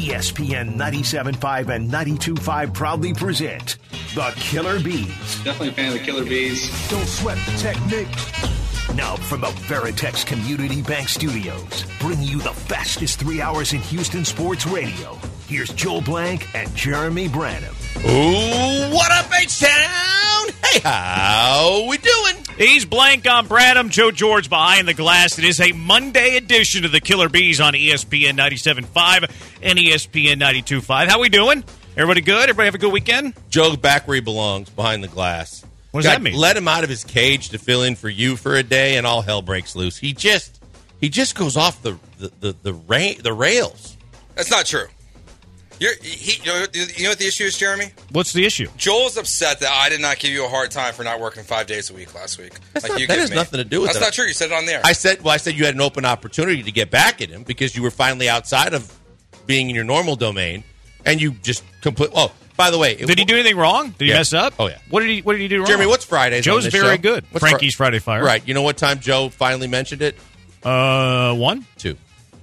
ESPN 97.5 and 92.5 proudly present the Killer Bees. Definitely a fan of the Killer Bees. Don't sweat the technique. Now from the Veritex Community Bank Studios, bringing you the fastest 3 hours in Houston sports radio. Here's Joel Blank and Jeremy Branham. Ooh, what up, H-Town? Hey, how we doing? He's Blank on Branham. Joe George behind the glass. It is a Monday edition of the Killer Bees on ESPN 97.5 and ESPN 92.5. How we doing? Everybody good? Everybody have a good weekend? Joe back where he belongs, behind the glass. What does that mean? Let him out of his cage to fill in for you for a day, and all hell breaks loose. He just goes off the rails. That's not true. You know what the issue is, Jeremy? What's the issue? Joel's upset that I did not give you a hard time for not working 5 days a week last week. That has nothing to do with it. That's not true. You said it on there. I said you had an open opportunity to get back at him because you were finally outside of being in your normal domain, and you just Oh, by the way, did he do anything wrong? Did he mess up? Oh yeah. What did he do wrong? Jeremy, what's Fridays? Joe's on this very show? good. What's Frankie's Friday Fire. Right. You know what time Joe finally mentioned it? 1, 2.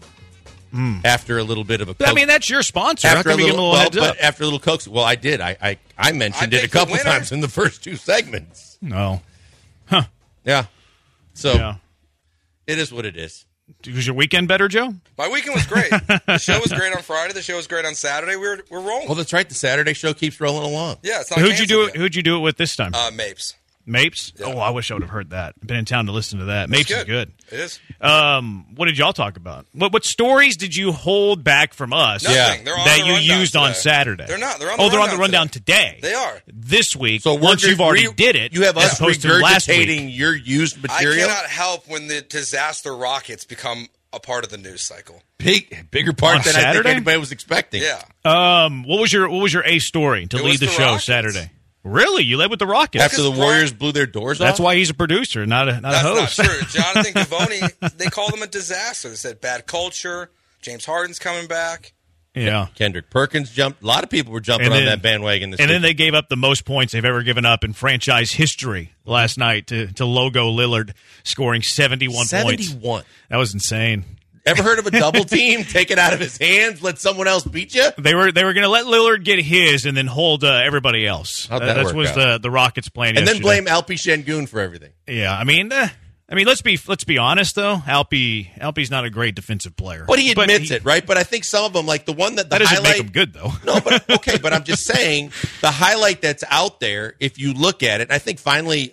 After a little bit of a I mean, that's your sponsor. How come you give him a little heads up? But after a little coax, well, I did. I mentioned it a couple times in the first 2 segments. No. Huh. Yeah. So Yeah. It is what it is. Was your weekend better, Joe? My weekend was great. The show was great on Friday. The show was great on Saturday. We're rolling. Well, that's right. The Saturday show keeps rolling along. Yeah, it's not Who'd you do it? yet. Who'd you do it with this time? Mapes. Mapes? Yeah. Oh, I wish I would have heard that. I've been in town to listen to that. Mapes is good. It is. What did y'all talk about? What stories did you hold back from us Nothing. They're on that the you rundown used on today. Saturday? They're not. They're on the rundown today. They are. This week, So once you've already did it, you have as us opposed to last regurgitating week. your used material. I cannot help when the disaster rockets become a part of the news cycle. Bigger part On than I think Saturday? anybody was expecting. Yeah. What was your A story to It lead was the the show Rockets. Saturday? Really? You led with the Rockets? After the Because Warriors blew their doors off? That's why he's a producer, not a That's host. not true. Jonathan Givony, they called him a disaster. They said bad culture. James Harden's coming back. Yeah. Kendrick Perkins jumped. A lot of people were jumping And on then- that bandwagon this And week. then they gave up the most points they've ever given up in franchise history last night to Logo Lillard, scoring 71 points. 71. That was insane. Ever heard of a double team? Take it out of his hands, let someone else beat you? They were going to let Lillard get his and then hold everybody else. How'd that That work was out? the Rockets' plan. And then yesterday. blame Alpi Şengün for everything. Yeah, I mean, let's be honest though. Alpi's not a great defensive player, But he admits it, right? But I think some of them, like the one that the That doesn't highlight, make him good though. No, but okay, but I'm just saying the highlight that's out there, if you look at it, I think finally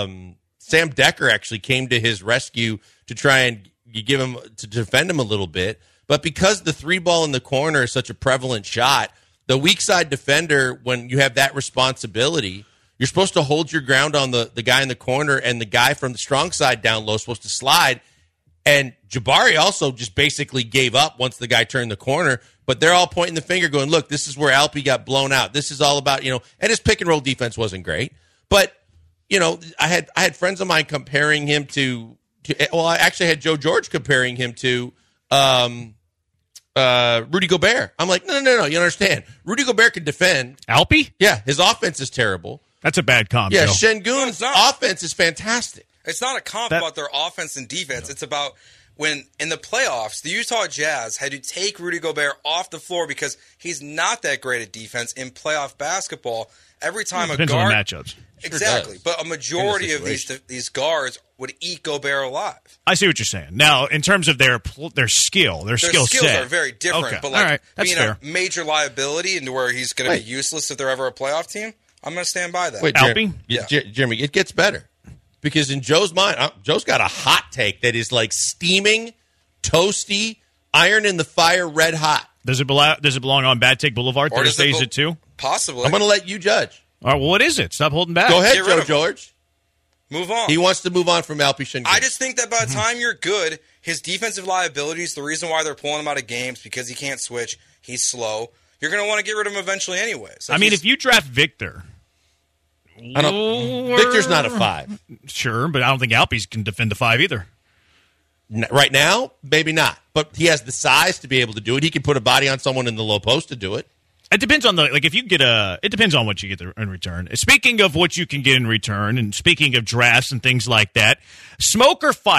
Sam Decker actually came to his rescue to try and defend him a little bit. But because the 3-ball in the corner is such a prevalent shot, the weak side defender, when you have that responsibility, you're supposed to hold your ground on the guy in the corner, and the guy from the strong side down low is supposed to slide. And Jabari also just basically gave up once the guy turned the corner. But they're all pointing the finger going, look, this is where Alpi got blown out. This is all about, and his pick and roll defense wasn't great. But, I had friends of mine comparing him to I actually had Joe George comparing him to Rudy Gobert. I'm like, no, you don't understand. Rudy Gobert can defend. Alpi? Yeah, his offense is terrible. That's a bad comp. Yeah, Joe. Şengün's offense is fantastic. It's not a comp about their offense and defense. It's about when in the playoffs, the Utah Jazz had to take Rudy Gobert off the floor because he's not that great at defense in playoff basketball. Every time a Depends guard, on the matchups. exactly, does. but a majority of situation. these guards would eat Gobert alive. I see what you're saying. Now, in terms of their skill, their skill skills set are very different. Okay. But all right. That's being fair. a major liability into where he's going to be useless if they're ever a playoff team, I'm going to stand by that. Wait, Alpi? Jeremy, it gets better. Because in Joe's mind, Joe's got a hot take that is like steaming, toasty, iron in the fire, red hot. Does it belong on Bad Take Boulevard Or does it Thursdays at 2? Possibly. I'm going to let you judge. All right, well, what is it? Stop holding back. Go ahead, Get rid Joe of him. George. Move on. He wants to move on from Alpi Şengün. I just think that by the time you're good, his defensive liabilities, the reason why they're pulling him out of games because he can't switch, he's slow. You're going to want to get rid of him eventually anyways. I mean, if you draft Victor, Victor's not a 5. sure, but I don't think Alpi's can defend the 5 either. Right now, maybe not. But he has the size to be able to do it. He can put a body on someone in the low post to do it. It depends on if you get it depends on what you get in return. Speaking of what you can get in return, and speaking of drafts and things like that, smoke or fire?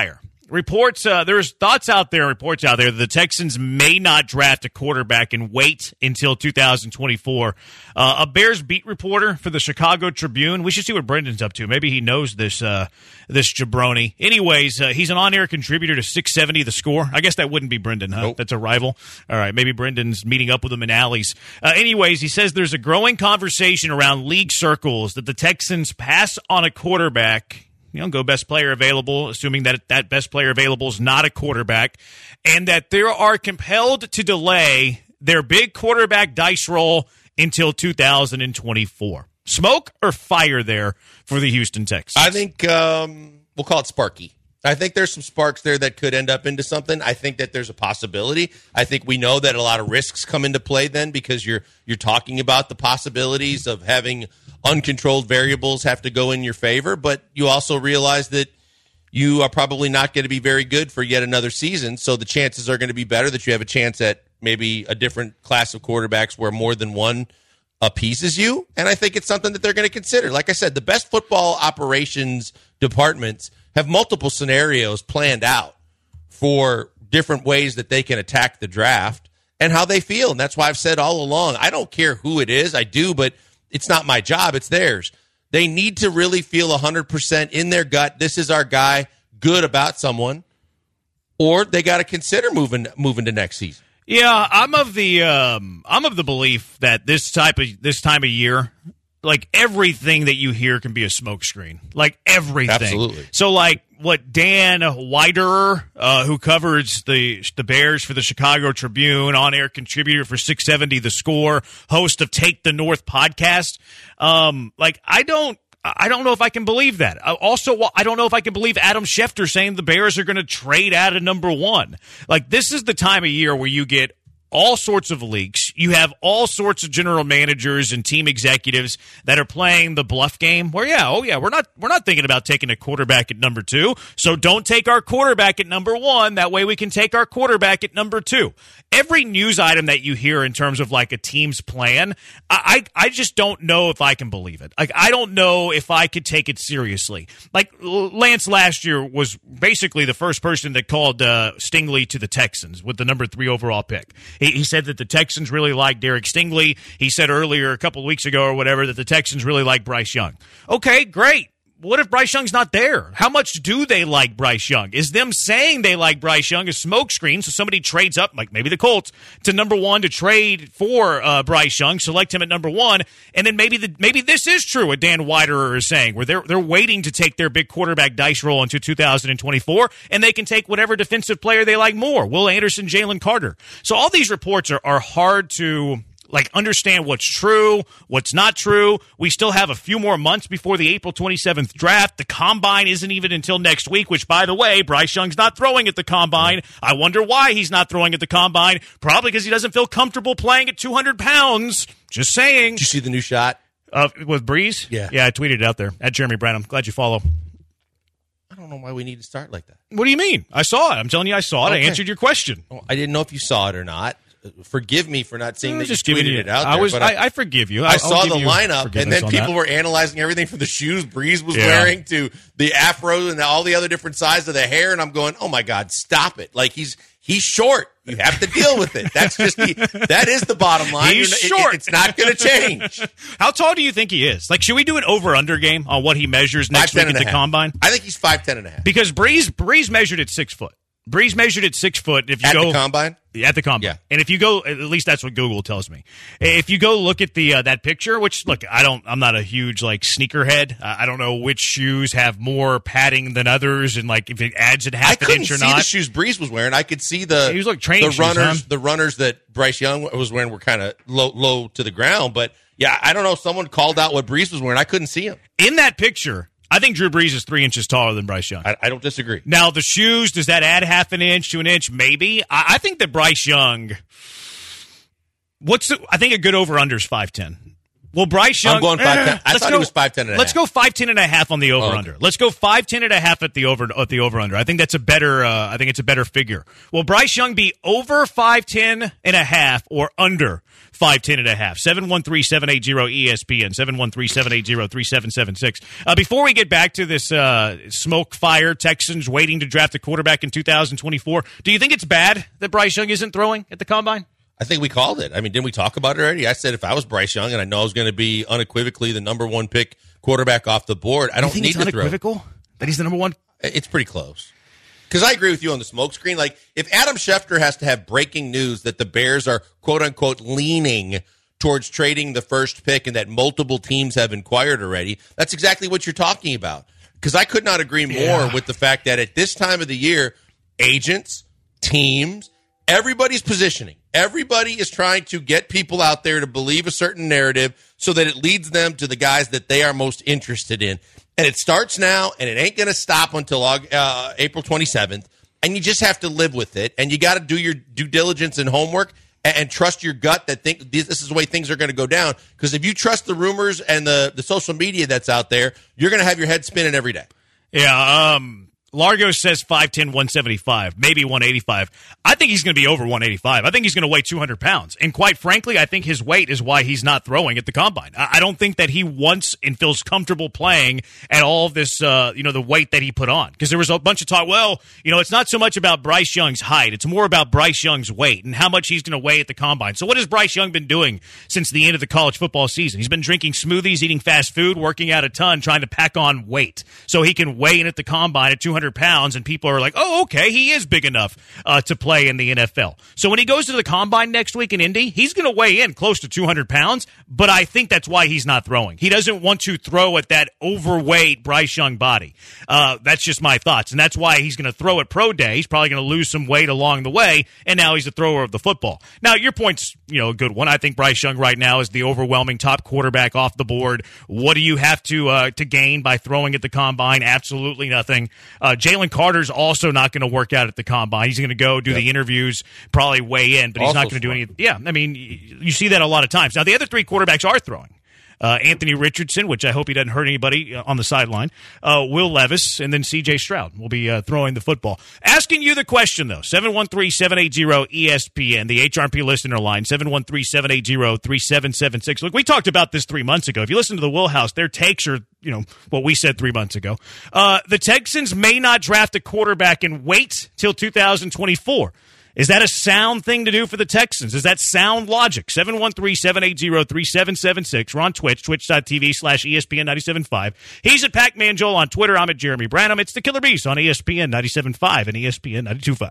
reports. There's thoughts out there, reports out there that the Texans may not draft a quarterback and wait until 2024. A Bears beat reporter for the Chicago Tribune. We should see what Brendan's up to. Maybe he knows this jabroni. Anyways, he's an on-air contributor to 670 The Score. I guess that wouldn't be Brendan, huh? Nope. That's a rival. All right, maybe Brendan's meeting up with him in alleys. Anyways, he says there's a growing conversation around league circles that the Texans pass on a quarterback. Go best player available, assuming that best player available is not a quarterback, and that they are compelled to delay their big quarterback dice roll until 2024. Smoke or fire there for the Houston Texans? I think we'll call it sparky. I think there's some sparks there that could end up into something. I think that there's a possibility. I think we know that a lot of risks come into play then because you're talking about the possibilities of having uncontrolled variables have to go in your favor, but you also realize that you are probably not going to be very good for yet another season, so the chances are going to be better that you have a chance at maybe a different class of quarterbacks where more than one appeases you, and I think it's something that they're going to consider. Like I said, the best football operations departments have multiple scenarios planned out for different ways that they can attack the draft and how they feel, and that's why I've said all along, I don't care who it is, I do, but it's not my job, it's theirs. They need to really feel 100% in their gut, this is our guy, good about someone, or they got to consider moving to next season. Yeah, I'm of the belief that this time of year, like everything that you hear can be a smokescreen. Like everything. Absolutely. So like what Dan Widerer, who covers the Bears for the Chicago Tribune, on-air contributor for 670 The Score, host of Take the North podcast, I don't know if I can believe that. Also, I don't know if I can believe Adam Schefter saying the Bears are going to trade out of number one. Like, this is the time of year where you get all sorts of leaks. You have all sorts of general managers and team executives that are playing the bluff game where, we're not thinking about taking a quarterback at number 2, so don't take our quarterback at number 1. That way we can take our quarterback at number 2. Every news item that you hear in terms of like a team's plan, I just don't know if I can believe it. Like, I don't know if I could take it seriously. Like, Lance last year was basically the first person that called Stingley to the Texans with the number 3 overall pick. He said that the Texans really like Derek Stingley. He said earlier, a couple of weeks ago or whatever, that the Texans really like Bryce Young. Okay, great. What if Bryce Young's not there? How much do they like Bryce Young? Is them saying they like Bryce Young a smokescreen so somebody trades up, like maybe the Colts, to number 1 to trade for Bryce Young, select him at number 1, and then maybe this is true what Dan Widerer is saying, where they're waiting to take their big quarterback dice roll into 2024, and they can take whatever defensive player they like more, Will Anderson, Jalen Carter. So all these reports are hard to understand what's true, what's not true. We still have a few more months before the April 27th draft. The Combine isn't even until next week, which, by the way, Bryce Young's not throwing at the Combine. I wonder why he's not throwing at the Combine. Probably because he doesn't feel comfortable playing at 200 pounds. Just saying. Did you see the new shot? With Breeze? Yeah. Yeah, I tweeted it out there. At Jeremy Branham. Glad you follow. I don't know why we need to start like that. What do you mean? I saw it. I'm telling you I saw it. Okay. I answered your question. Well, I didn't know if you saw it or not. Forgive me for not seeing that just you tweeted it out there. I forgive you. I saw the lineup, and then people were analyzing everything from the shoes Breeze was wearing to the afro and all the other different sides of the hair, and I'm going, oh, my God, stop it. Like, he's short. You have to deal with it. That's just that is the bottom line. He's short. It's not going to change. How tall do you think he is? Like, should we do an over-under game on what he measures next week at the Combine? I think he's 5'10.5". Because Breeze measured at 6 foot. Breeze measured at 6 foot. If you at go the Combine? At the Combine. Yeah. And if you go, at least that's what Google tells me. If you go look at the that picture, which, look, I'm not a huge, sneakerhead. I don't know which shoes have more padding than others, and, if it adds a half an inch or not. I couldn't see the shoes Breeze was wearing. I could see the runners. The runners that Bryce Young was wearing were kind of low to the ground. But, yeah, I don't know. Someone called out what Breeze was wearing. I couldn't see him. In that picture, I think Drew Brees is 3 inches taller than Bryce Young. I don't disagree. Now, the shoes, does that add half an inch to an inch? Maybe. I think that Bryce Young, I think a good over-under is 5'10". Well, Bryce Young. I'm going 5'10". I thought he was 5'10". Let's go 5'10.5" on the over/under. Let's go 5'10.5" at the over/under. I think that's a better. I think it's a better figure. Will Bryce Young be over 5'10.5" or under 5'10.5"? 713-780-ESPN. 713-780-3776. Before we get back to this smoke fire, Texans waiting to draft a quarterback in 2024. Do you think it's bad that Bryce Young isn't throwing at the combine? I think we called it. I mean, didn't we talk about it already? I said if I was Bryce Young and I know I was going to be unequivocally the number one pick quarterback off the board, I don't need to throw. Unequivocal that he's the number one? It's pretty close. Because I agree with you on the smoke screen. Like, if Adam Schefter has to have breaking news that the Bears are, quote-unquote, leaning towards trading the first pick and that multiple teams have inquired already, that's exactly what you're talking about. Because I could not agree more with the fact that at this time of the year, agents, teams, everybody's positioning. Everybody is trying to get people out there to believe a certain narrative so that it leads them to the guys that they are most interested in. And it starts now, and it ain't going to stop until April 27th. And you just have to live with it. And you got to do your due diligence and homework and trust your gut that this is the way things are going to go down. Because if you trust the rumors and the social media that's out there, you're going to have your head spinning every day. Yeah, Largo says 5'10", 175, maybe 185. I think he's going to be over 185. I think he's going to weigh 200 pounds. And quite frankly, I think his weight is why he's not throwing at the combine. I don't think that he wants and feels comfortable playing at all of this, the weight that he put on. Because there was a bunch of talk, it's not so much about Bryce Young's height. It's more about Bryce Young's weight and how much he's going to weigh at the combine. So what has Bryce Young been doing since the end of the college football season? He's been drinking smoothies, eating fast food, working out a ton, trying to pack on weight so he can weigh in at the combine at 200 pounds, and people are like, oh, okay, he is big enough to play in the NFL. So when he goes to the combine next week in Indy, he's going to weigh in close to 200 pounds, but I think that's why he's not throwing. He doesn't want to throw at that overweight Bryce Young body. That's just my thoughts, and that's why he's going to throw at pro day. He's probably going to lose some weight along the way, and now he's a thrower of the football. Now, your point's a good one. I think Bryce Young right now is the overwhelming top quarterback off the board. What do you have to gain by throwing at the combine? Absolutely nothing. Jalen Carter's also not going to work out at the combine. He's going to go do the interviews, probably weigh in, but he's not going to do any. Yeah, I mean, you see that a lot of times. Now, the other three quarterbacks are throwing. Anthony Richardson, which I hope he doesn't hurt anybody on the sideline, Will Levis, and then C.J. Stroud will be throwing the football. Asking you the question, though, 713-780-ESPN, the HRP listener line, 713-780-3776. Look, we talked about this 3 months ago. If you listen to the Wheelhouse, their takes are, what we said 3 months ago. The Texans may not draft a quarterback and wait till 2024. Is that a sound thing to do for the Texans? Is that sound logic? 713-780-3776. We're on Twitch, twitch.tv/ESPN975. He's at Pac-Man Joel on Twitter. I'm at Jeremy Branham. It's the Killer Beast on ESPN 97.5 and ESPN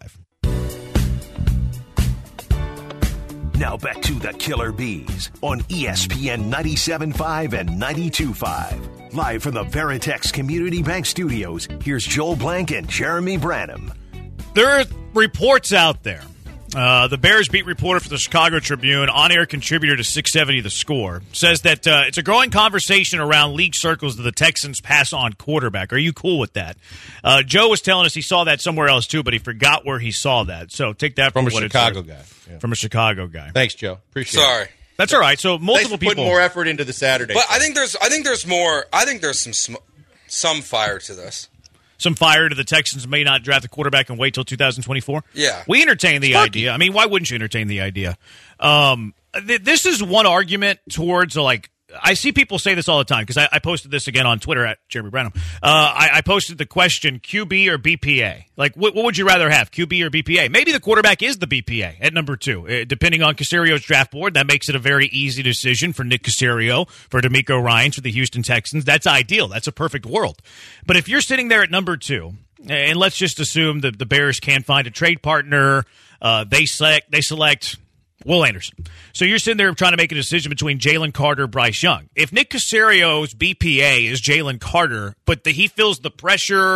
92.5. Now back to the Killer Bees on ESPN 97.5 and 92.5. Live from the Veritex Community Bank Studios, here's Joel Blank and Jeremy Branham. There are reports out there. The Bears beat reporter for the Chicago Tribune, on-air contributor to 670 The Score, says that it's a growing conversation around league circles that the Texans pass on quarterback. Are you cool with that? Joe was telling us he saw that somewhere else too, but he forgot where he saw that. So take that from a what Chicago guy. Yeah. From a Chicago guy. Thanks, Joe. Appreciate it. Sorry. That's all right. So multiple people putting more effort into the Saturday. But I think there's more. I think there's some fire to this. Some fire to the Texans may not draft a quarterback and wait till 2024? Yeah. We entertain the idea. I mean, why wouldn't you entertain the idea? This is one argument towards, I see people say this all the time because I posted this again on Twitter at Jeremy Branham. I posted the question, QB or BPA? What would you rather have, QB or BPA? Maybe the quarterback is the BPA at number 2. Depending on Casario's draft board, that makes it a very easy decision for Nick Caserio, for DeMeco Ryans, for the Houston Texans. That's ideal. That's a perfect world. But if you're sitting there at number 2, and let's just assume that the Bears can't find a trade partner, they select Will Anderson. So you're sitting there trying to make a decision between Jalen Carter, Bryce Young. If Nick Caserio's BPA is Jalen Carter, but he feels the pressure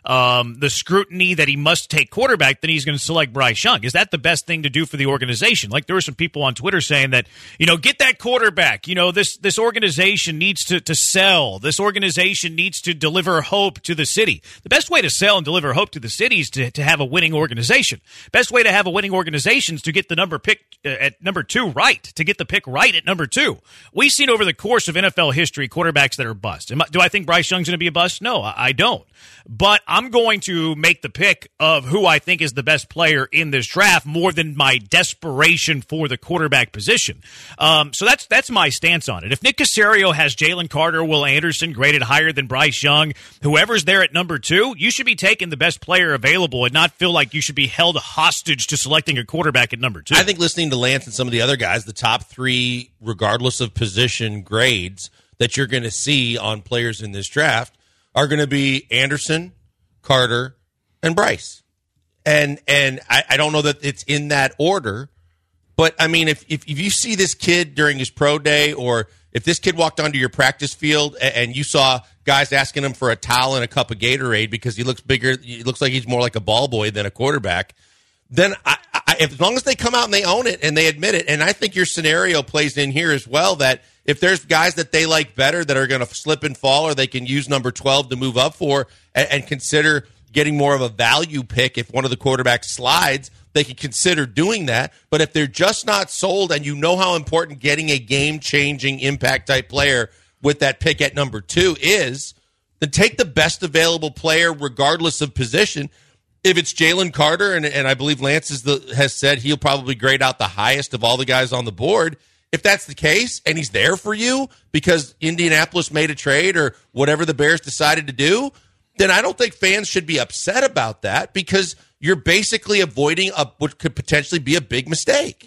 the scrutiny that he must take quarterback, then he's going to select Bryce Young. Is that the best thing to do for the organization? Like, there were some people on Twitter saying that, get that quarterback. This organization needs to sell. This organization needs to deliver hope to the city. The best way to sell and deliver hope to the city is to have a winning organization. Best way to have a winning organization is to get the number pick at number 2 right, to get the pick right at number 2. We've seen over the course of NFL history quarterbacks that are bust. Do I think Bryce Young's going to be a bust? No, I don't. But I'm going to make the pick of who I think is the best player in this draft more than my desperation for the quarterback position. So that's my stance on it. If Nick Caserio has Jalen Carter, Will Anderson graded higher than Bryce Young, whoever's there at number 2, you should be taking the best player available and not feel like you should be held hostage to selecting a quarterback at number 2. I think listening to Lance and some of the other guys, the top 3, regardless of position grades that you're going to see on players in this draft are going to be Anderson, Carter, and Bryce. And I don't know that it's in that order, but I mean, if you see this kid during his pro day, or if this kid walked onto your practice field and you saw guys asking him for a towel and a cup of Gatorade because he looks bigger, he looks like he's more like a ball boy than a quarterback, then as long as they come out and they own it and they admit it, and I think your scenario plays in here as well, that if there's guys that they like better that are going to slip and fall, or they can use number 12 to move up for and consider getting more of a value pick if one of the quarterbacks slides, they can consider doing that. But if they're just not sold, and you know how important getting a game-changing impact-type player with that pick at number 2 is, then take the best available player regardless of position. If it's Jalen Carter, and I believe Lance has said he'll probably grade out the highest of all the guys on the board, if that's the case and he's there for you because Indianapolis made a trade or whatever the Bears decided to do, then I don't think fans should be upset about that, because you're basically avoiding what could potentially be a big mistake.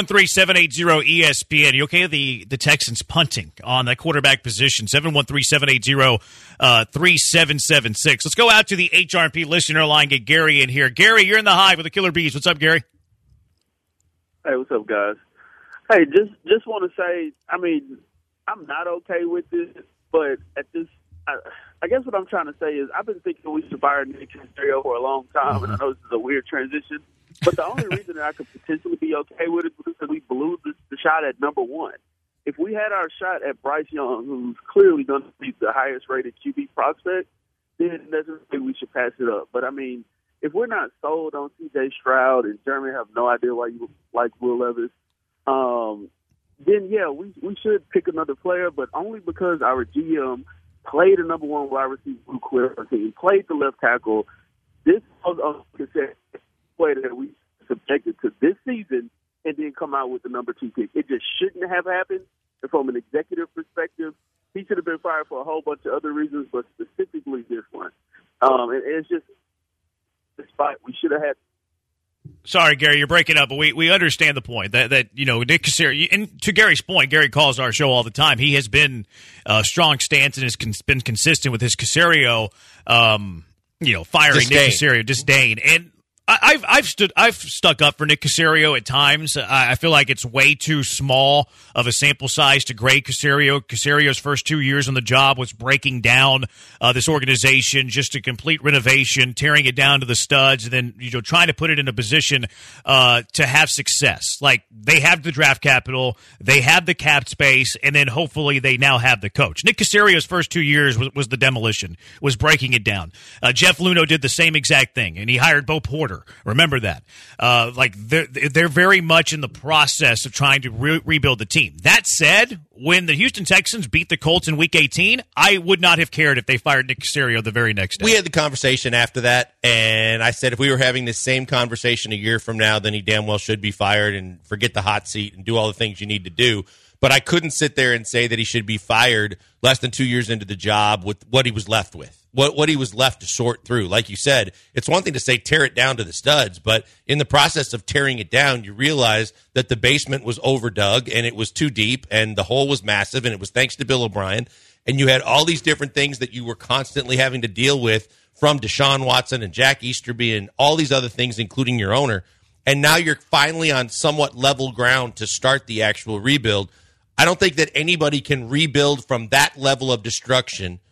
713-780-ESPN. You okay with the Texans punting on that quarterback position? 713-780-3776. Let's go out to the HRP listener line, get Gary in here. Gary, you're in the Hive with the Killer Bees. What's up, Gary? Hey, what's up, guys? Hey, just want to say, I mean, I'm not okay with this, but at this, I guess what I'm trying to say is I've been thinking we should fire Nick Caserio for a long time, and I know this is a weird transition, but the only reason that I could potentially be okay with it is because we blew the shot at number 1. If we had our shot at Bryce Young, who's clearly going to be the highest-rated QB prospect, then necessarily we should pass it up. But, I mean, if we're not sold on C.J. Stroud and Jeremy have no idea why you like Will Levis, then, yeah, we should pick another player, but only because our GM played a number 1 wide receiver who quit our team, played the left tackle. This was a play that we subjected to this season and then come out with the number 2 pick. It just shouldn't have happened. And from an executive perspective, he should have been fired for a whole bunch of other reasons, but specifically this one. And it's just the spot we should have had. Sorry, Gary, you're breaking up, but we understand the point that Nick Caserio, and to Gary's point, Gary calls our show all the time. He has been a strong stance and has been consistent with his Caserio, firing disdain. Nick Caserio, disdain. And I've stuck up for Nick Caserio at times. I feel like it's way too small of a sample size to grade Caserio. Caserio's first 2 years on the job was breaking down this organization, just a complete renovation, tearing it down to the studs, and then trying to put it in a position to have success. Like, they have the draft capital, they have the cap space, and then hopefully they now have the coach. Nick Caserio's first 2 years was the demolition, was breaking it down. Jeff Luhnow did the same exact thing, and he hired Bo Porter. Remember that. They're very much in the process of trying to rebuild the team. That said, when the Houston Texans beat the Colts in Week 18, I would not have cared if they fired Nick Caserio the very next day. We had the conversation after that, and I said if we were having this same conversation a year from now, then he damn well should be fired and forget the hot seat and do all the things you need to do. But I couldn't sit there and say that he should be fired less than 2 years into the job with what he was left with. What he was left to sort through. Like you said, it's one thing to say tear it down to the studs, but in the process of tearing it down, you realize that the basement was overdug and it was too deep and the hole was massive, and it was thanks to Bill O'Brien. And you had all these different things that you were constantly having to deal with, from Deshaun Watson and Jack Easterby and all these other things, including your owner. And now you're finally on somewhat level ground to start the actual rebuild. I don't think that anybody can rebuild from that level of destruction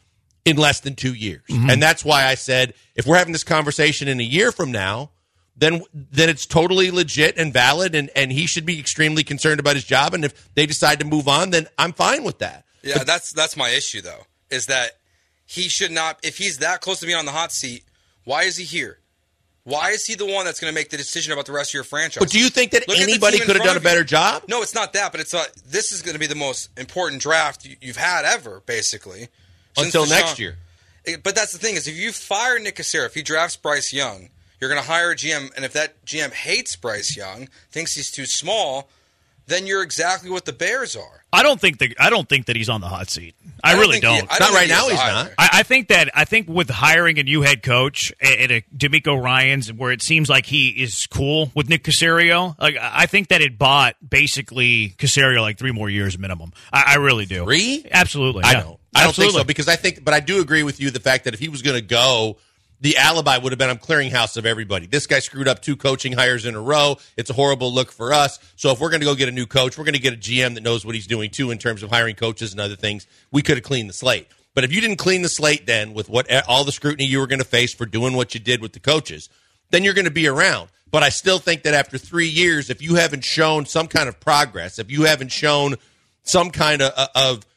in less than 2 years. And that's why I said, if we're having this conversation in a year from now, then it's totally legit and valid, and he should be extremely concerned about his job. And if they decide to move on, then I'm fine with that. Yeah, that's my issue, though, is that he should not – if he's that close to being on the hot seat, why is he here? Why is he the one that's going to make the decision about the rest of your franchise? But do you think that anybody could have done a better job? No, it's not that, but it's this is going to be the most important draft you've had ever, basically. Until next year. But that's the thing is, if you fire Nick Caserio, if he drafts Bryce Young, you're going to hire a GM, and if that GM hates Bryce Young, thinks he's too small, then you're exactly what the Bears are. I don't think that he's on the hot seat. I really don't. Not right now. He's not. I think with hiring a new head coach and a D'Amico Ryans, where it seems like he is cool with Nick Caserio, like I think that it bought basically Caserio like 3 more years minimum. I really do. 3? Absolutely. I yeah. don't. I don't think so, because but I do agree with you the fact that if he was going to go, the alibi would have been, I'm clearing house of everybody. This guy screwed up 2 coaching hires in a row. It's a horrible look for us. So if we're going to go get a new coach, we're going to get a GM that knows what he's doing too in terms of hiring coaches and other things. We could have cleaned the slate. But if you didn't clean the slate then with all the scrutiny you were going to face for doing what you did with the coaches, then you're going to be around. But I still think that after 3 years, if you haven't shown some kind of progress, if you haven't shown some kind of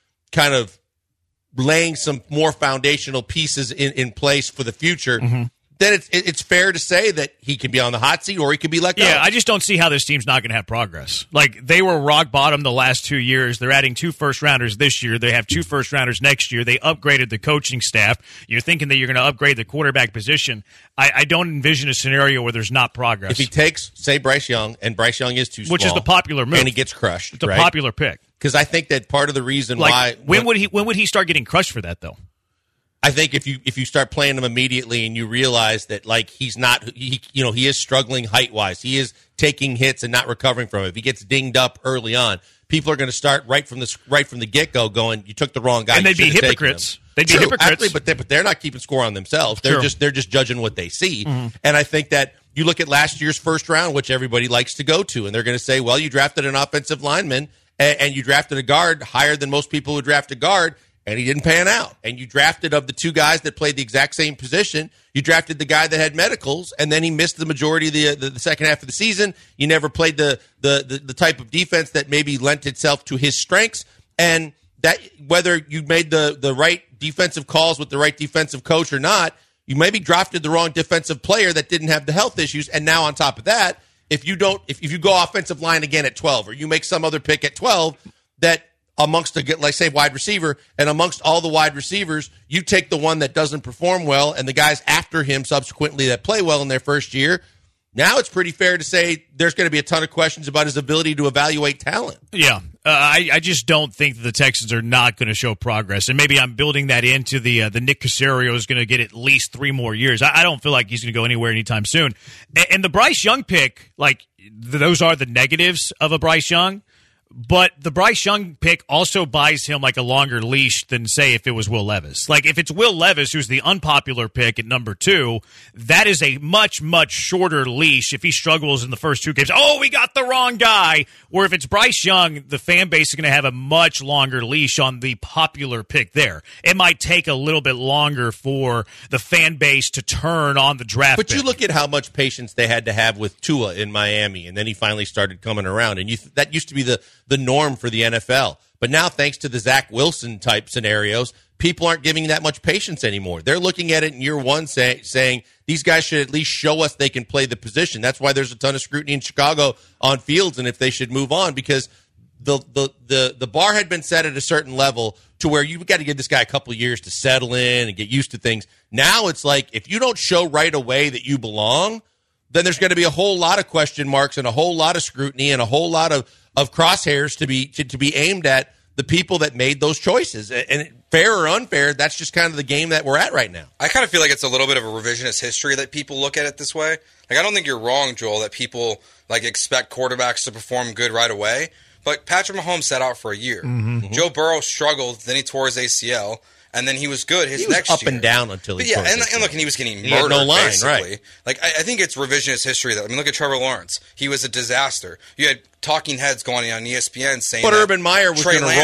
laying some more foundational pieces in place for the future, then it's fair to say that he can be on the hot seat or he can be let go. Yeah, I just don't see how this team's not going to have progress. Like, they were rock bottom the last 2 years. They're adding 2 first-rounders this year. They have 2 first-rounders next year. They upgraded the coaching staff. You're thinking that you're going to upgrade the quarterback position. I don't envision a scenario where there's not progress. If he takes, say, Bryce Young, and Bryce Young is too small. Which is the popular move. And he gets crushed. It's a popular pick. Because I think that part of the reason why when would he start getting crushed for that, though? I think if you start playing him immediately and you realize that like he is struggling height wise, he is taking hits and not recovering from it. If he gets dinged up early on, people are going to start right from the get go going, you took the wrong guy. And they'd be hypocrites. They'd be hypocrites. Absolutely, but they're not keeping score on themselves. They're just judging what they see. And I think that you look at last year's first round, which everybody likes to go to, and they're going to say, well, you drafted an offensive lineman and you drafted a guard higher than most people would draft a guard, and he didn't pan out. And you drafted, of the 2 guys that played the exact same position, you drafted the guy that had medicals, and then he missed the majority of the second half of the season. You never played the type of defense that maybe lent itself to his strengths. And that whether you made the right defensive calls with the right defensive coach or not, you maybe drafted the wrong defensive player that didn't have the health issues. And now on top of that, if you go offensive line again at 12, or you make some other pick at 12 that amongst say wide receiver, and amongst all the wide receivers, you take the one that doesn't perform well and the guys after him subsequently that play well in their first year. Now it's pretty fair to say there's going to be a ton of questions about his ability to evaluate talent. Yeah. I just don't think that the Texans are not going to show progress. And maybe I'm building that into the Nick Caserio is going to get at least 3 more years. I don't feel like he's going to go anywhere anytime soon. And the Bryce Young pick, like, those are the negatives of a Bryce Young. But the Bryce Young pick also buys him like a longer leash than, say, if it was Will Levis. Like, if it's Will Levis, who's the unpopular pick at number 2, that is a much, much shorter leash if he struggles in the first 2 games. Oh, we got the wrong guy. Or if it's Bryce Young, the fan base is going to have a much longer leash on the popular pick there. It might take a little bit longer for the fan base to turn on the draft But pick. you look at how much patience they had to have with Tua in Miami, and then he finally started coming around. And that used to be the norm for the NFL. But now, thanks to the Zach Wilson type scenarios, people aren't giving that much patience anymore. They're looking at it in year 1 saying these guys should at least show us they can play the position. That's why there's a ton of scrutiny in Chicago on Fields and if they should move on, because the bar had been set at a certain level to where you've got to give this guy a couple of years to settle in and get used to things. Now it's like, if you don't show right away that you belong, then there's going to be a whole lot of question marks and a whole lot of scrutiny and a whole lot of crosshairs to be aimed at the people that made those choices. And fair or unfair, that's just kind of the game that we're at right now. I kind of feel like it's a little bit of a revisionist history that people look at it this way. Like, I don't think you're wrong, Joel, that people like expect quarterbacks to perform good right away. But Patrick Mahomes sat out for a year. Mm-hmm. Joe Burrow struggled, then he tore his ACL. And then he was good next year. Up and down until he and look, and he was getting murdered, no line, basically. Right. Like, I think it's revisionist history. That, I mean, look at Trevor Lawrence. He was a disaster. You had talking heads going on ESPN saying But Urban Meyer was going to roll.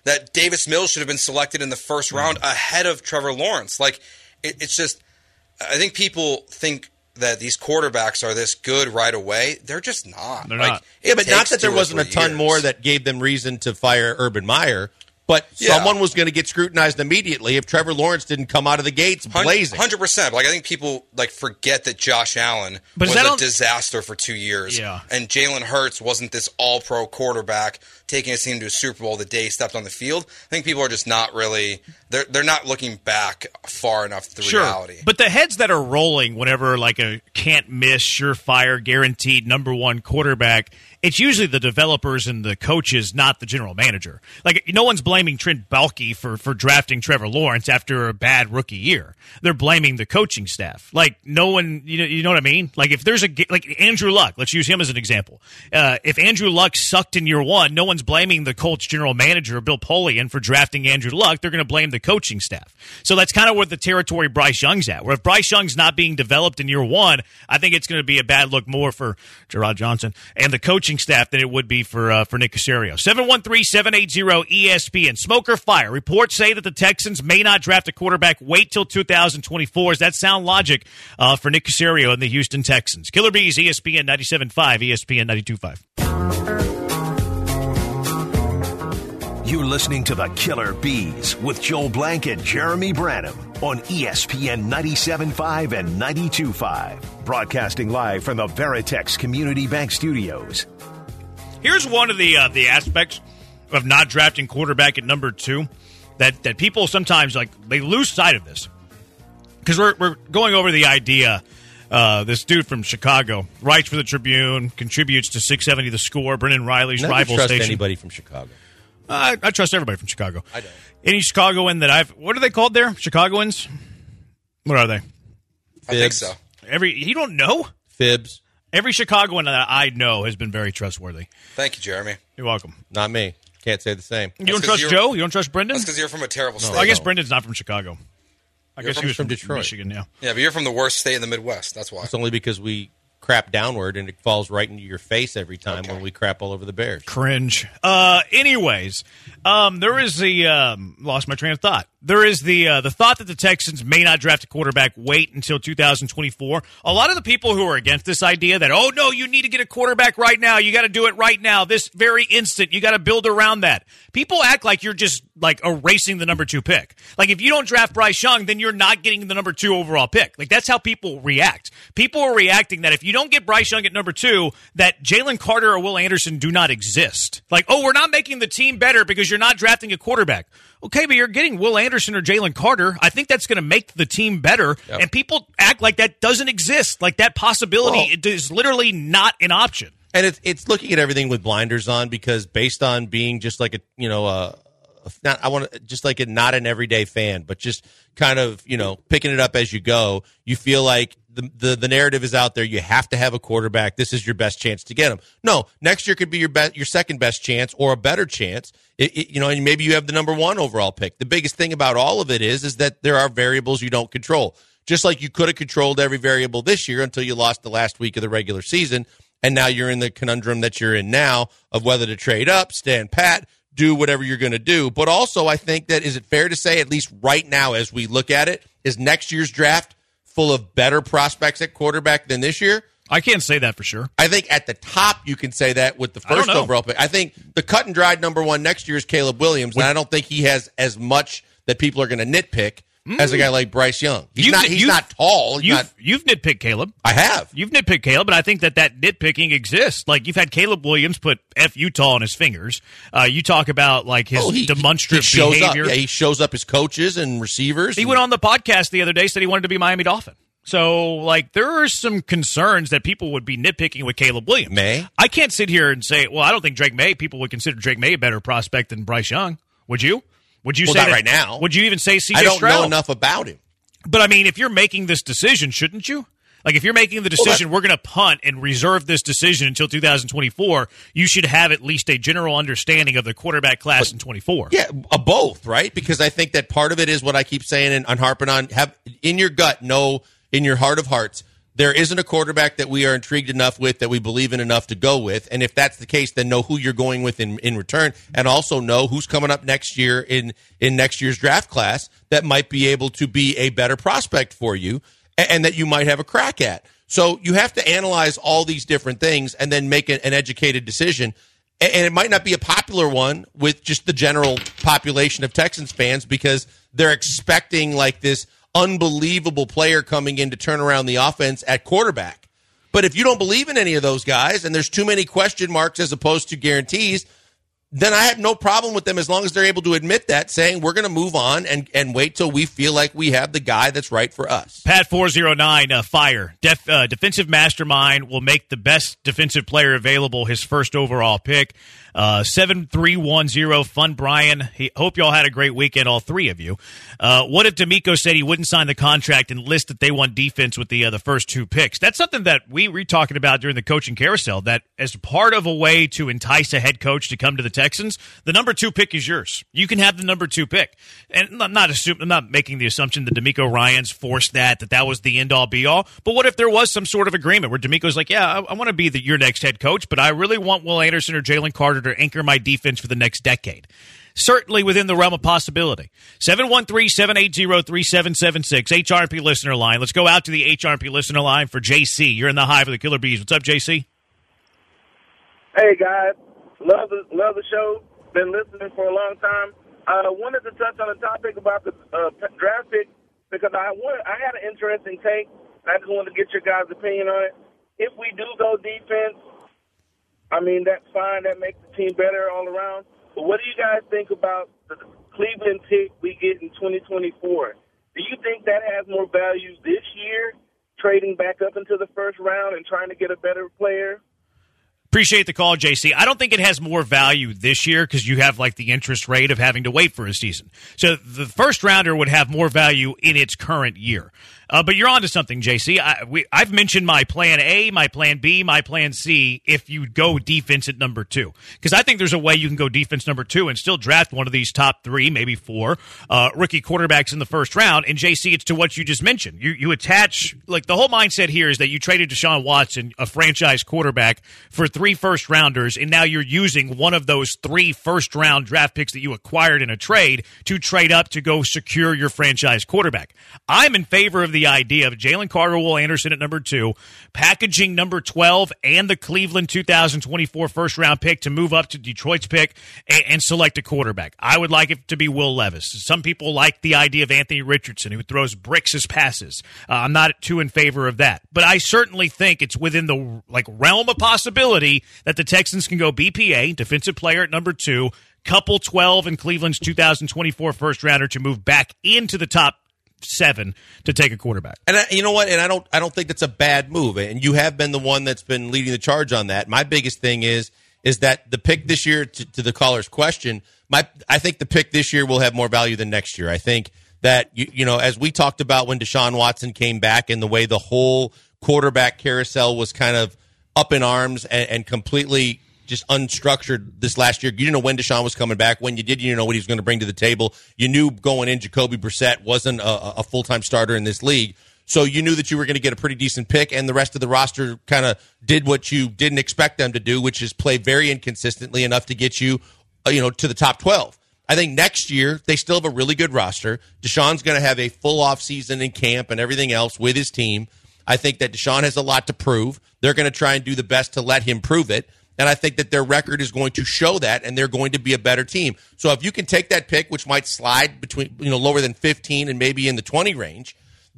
that Davis Mills should have been selected in the first round ahead of Trevor Lawrence. Like, it's just, I think people think that these quarterbacks are this good right away. They're just not. They're not. Yeah, but not that there 2 or wasn't a 3 ton years. more that gave them reason to fire Urban Meyer. But someone was going to get scrutinized immediately if Trevor Lawrence didn't come out of the gates blazing. 100%. Like, I think people forget that Josh Allen was a disaster for 2 years. Yeah. And Jalen Hurts wasn't this all-pro quarterback taking his team to a Super Bowl the day he stepped on the field. I think people are just not really they're not looking back far enough to the reality. But the heads that are rolling whenever like a can't miss, surefire, guaranteed number one quarterback, it's usually the developers and the coaches, not the general manager. Like, no one's blaming Trent Baalke for drafting Trevor Lawrence after a bad rookie year. They're blaming the coaching staff. Like, no one, you know what I mean? Like, if there's like Andrew Luck, let's use him as an example. If Andrew Luck sucked in year one, no one's blaming the Colts general manager, Bill Polian, for drafting Andrew Luck. They're going to blame the coaching staff. So that's kind of where the territory Bryce Young's at. Where if Bryce Young's not being developed in year one, I think it's going to be a bad look more for Gerard Johnson and the coaching staff than it would be for Nick Caserio. 713-780-ESPN. Smoke or fire. Reports say that the Texans may not draft a quarterback. Wait till 2024. Does that sound logic for Nick Caserio and the Houston Texans? Killer Bees, ESPN 97.5, ESPN 92.5. You're listening to the Killer Bees with Joel Blank and Jeremy Branham on ESPN 97.5 and 92.5. Broadcasting live from the Veritex Community Bank Studios. Here's one of the aspects of not drafting quarterback at number 2 that people sometimes they lose sight of this, because we're going over the idea. This dude from Chicago writes for the Tribune, contributes to 670 The Score, Brendan Riley's rival trust station. Anybody from Chicago? I trust everybody from Chicago. I don't. Any Chicagoan that what are they called there? Chicagoans? What are they? I think so. You don't know? Fibs. Every Chicagoan that I know has been very trustworthy. Thank you, Jeremy. You're welcome. Not me. Can't say the same. You don't trust Joe? You don't trust Brendan? That's because you're from a terrible state. Well, I guess Brendan's not from Chicago. I guess he was from Detroit. Michigan, yeah. Yeah, but you're from the worst state in the Midwest. That's why. It's only because we crap downward and it falls right into your face every time when we crap all over the Bears. Cringe. Anyways, there is the lost my train of thought. There is the thought that the Texans may not draft a quarterback. Wait until 2024. A lot of the people who are against this idea that, oh no, you need to get a quarterback right now. You got to do it right now, this very instant. You got to build around that. People act like you're just erasing the number 2 pick. Like, if you don't draft Bryce Young, then you're not getting the number 2 overall pick. Like, that's how people react. People are reacting that if you don't get Bryce Young at number 2, that Jalen Carter or Will Anderson do not exist. Like, oh, we're not making the team better because you're not drafting a quarterback. Okay, but you're getting Will Anderson or Jalen Carter. I think that's going to make the team better. Yep. And people act like that doesn't exist. Like, that possibility is literally not an option. And it's looking at everything with blinders on, because based on being just like not an everyday fan, but just kind of, picking it up as you go, you feel like the narrative is out there. You have to have a quarterback. This is your best chance to get him. No, next year could be your second best chance or a better chance. And maybe you have the number 1 overall pick. The biggest thing about all of it is that there are variables you don't control. Just like you could have controlled every variable this year until you lost the last week of the regular season, and now you're in the conundrum that you're in now of whether to trade up, stand pat, do whatever you're going to do. But also, I think that, is it fair to say, at least right now as we look at it, is next year's draft full of better prospects at quarterback than this year? I can't say that for sure. I think at the top you can say that with the first overall pick. I think the cut and dried number 1 next year is Caleb Williams, and I don't think he has as much that people are going to nitpick as a guy like Bryce Young. He's not tall. You've nitpicked Caleb. I have. You've nitpicked Caleb, and I think that nitpicking exists. Like, you've had Caleb Williams put F Utah on his fingers. You talk about his demonstrative behavior. Yeah, he shows up his coaches and receivers. He went on the podcast the other day, said he wanted to be Miami Dolphin. So, there are some concerns that people would be nitpicking with Caleb Williams. May? I can't sit here and say, well, I don't think people would consider Drake May a better prospect than Bryce Young. Would you? Would you say not that right now? Would you even say C.J. I don't Stroud? know enough about him. But, I mean, if you're making this decision, shouldn't you? Like, if you're making the decision, we're going to punt and reserve this decision until 2024, you should have at least a general understanding of the quarterback class in 24. Yeah, both, right? Because I think that part of it is what I keep saying and harping on. Have in your gut, know in your heart of hearts, there isn't a quarterback that we are intrigued enough with, that we believe in enough to go with. And if that's the case, then know who you're going with in return, and also know who's coming up next year in next year's draft class that might be able to be a better prospect for you and that you might have a crack at. So you have to analyze all these different things and then make an educated decision. And it might not be a popular one with just the general population of Texans fans, because they're expecting like this unbelievable player coming in to turn around the offense at quarterback. But if you don't believe in any of those guys and there's too many question marks as opposed to guarantees, then I have no problem with them as long as they're able to admit that, saying we're going to move on and wait till we feel like we have the guy that's right for us. Pat 409, fire. Defensive mastermind will make the best defensive player available his first overall pick. 7310, Fun Brian. Hope y'all had a great weekend, all three of you. What if D'Amico said he wouldn't sign the contract and list that they want defense with the first two picks? That's something that we were talking about during the coaching carousel, that as part of a way to entice a head coach to come to the Texans, the number 2 pick is yours. You can have the number 2 pick. And I'm not making the assumption that D'Amico Ryans forced that was the end-all, be-all. But what if there was some sort of agreement where D'Amico's like, yeah, I want to be your next head coach, but I really want Will Anderson or Jalen Carter to anchor my defense for the next decade. Certainly within the realm of possibility. 713-780-3776, HRP listener line. Let's go out to the HRP listener line for JC. You're in the Hive of the Killer Bees. What's up, JC? Hey, guys. Love the show. Been listening for a long time. Wanted to touch on a topic about the draft pick, because I had an interesting take. I just wanted to get your guys' opinion on it. If we do go defense, I mean, that's fine. That makes the team better all around. But what do you guys think about the Cleveland pick we get in 2024? Do you think that has more value this year, trading back up into the first round and trying to get a better player? Appreciate the call, JC. I don't think it has more value this year because you have like the interest rate of having to wait for a season. So the first rounder would have more value in its current year. But you're on to something, JC. I've mentioned my plan A, my plan B, my plan C if you go defense at number 2. Because I think there's a way you can go defense number 2 and still draft one of these top 3, maybe 4 rookie quarterbacks in the first round. And, JC, it's to what you just mentioned. You attach – like the whole mindset here is that you traded Deshaun Watson, a franchise quarterback, for 3 first-rounders, and now you're using one of those 3 first-round draft picks that you acquired in a trade to trade up to go secure your franchise quarterback. I'm in favor of the idea of Jalen Carter, Will Anderson at number 2, packaging number 12 and the Cleveland 2024 first-round pick to move up to Detroit's pick and select a quarterback. I would like it to be Will Levis. Some people like the idea of Anthony Richardson, who throws bricks as passes. I'm not too in favor of that. But I certainly think it's within the realm of possibility that the Texans can go BPA, defensive player at number 2, couple 12 in Cleveland's 2024 first-rounder to move back into the top 7 to take a quarterback. And you know what? And I don't think that's a bad move. And you have been the one that's been leading the charge on that. My biggest thing is that the pick this year, to the caller's question, I think the pick this year will have more value than next year. I think that, you know, as we talked about when Deshaun Watson came back and the way the whole quarterback carousel was kind of up in arms and completely just unstructured this last year. You didn't know when Deshaun was coming back. When you did, you didn't know what he was going to bring to the table. You knew going in Jacoby Brissett wasn't a full-time starter in this league. So you knew that you were going to get a pretty decent pick, and the rest of the roster kind of did what you didn't expect them to do, which is play very inconsistently enough to get you, to the top 12. I think next year they still have a really good roster. Deshaun's going to have a full offseason in camp and everything else with his team. I think that Deshaun has a lot to prove. They're going to try and do the best to let him prove it. And I think that their record is going to show that, and they're going to be a better team. So if you can take that pick, which might slide between, lower than 15 and maybe in the 20 range,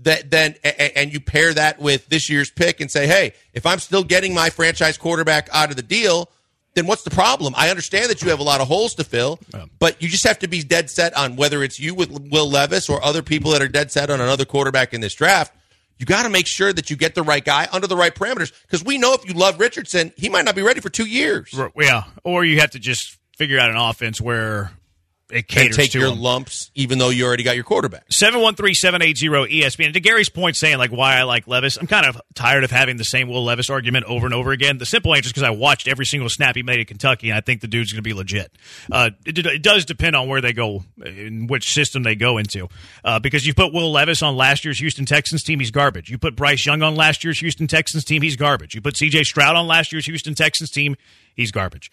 and you pair that with this year's pick and say, hey, if I'm still getting my franchise quarterback out of the deal, then what's the problem? I understand that you have a lot of holes to fill, but you just have to be dead set on whether it's you with Will Levis or other people that are dead set on another quarterback in this draft. You got to make sure that you get the right guy under the right parameters, because we know if you love Richardson, he might not be ready for 2 years. Yeah, or you have to just figure out an offense where it caters and take to your them. lumps, even though you already got your quarterback. 713-780-ESPN. To Gary's point, saying like why I like Levis, I'm kind of tired of having the same Will Levis argument over and over again. The simple answer is because I watched every single snap he made at Kentucky, and I think the dude's going to be legit. It does depend on where they go, in which system they go into. Because you put Will Levis on last year's Houston Texans team, he's garbage. You put Bryce Young on last year's Houston Texans team, he's garbage. You put C.J. Stroud on last year's Houston Texans team, he's garbage.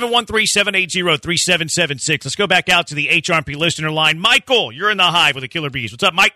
713-780-3776. Let's go back out to the HRP listener line. Michael, you're in the Hive with the Killer Bees. What's up, Mike?